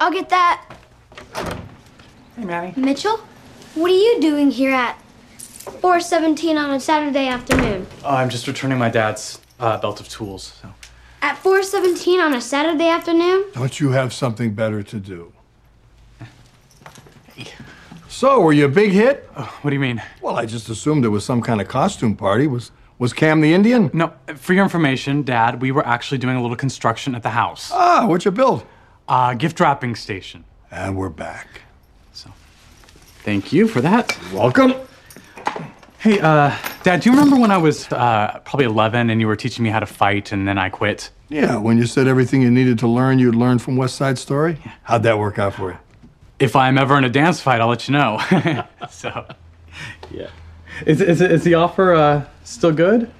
I'll get that. Hey, Manny. Mitchell, what are you doing here at 4:17 on a Saturday afternoon? I'm just returning my dad's belt of tools. So. At 4:17 on a Saturday afternoon? Don't you have something better to do? So, were you a big hit? What do you mean? Well, I just assumed it was some kind of costume party. Was Cam the Indian? No, for your information, Dad, we were actually doing a little construction at the house. Ah, what'd you build? Gift wrapping station. And we're back. So, thank you for that. Welcome. Hey, Dad, do you remember when I was probably 11 and you were teaching me how to fight and then I quit? Yeah, when you said everything you needed to learn, you'd learn from West Side Story? How'd that work out for you? If I'm ever in a dance fight, I'll let you know. So, yeah. Is the offer still good?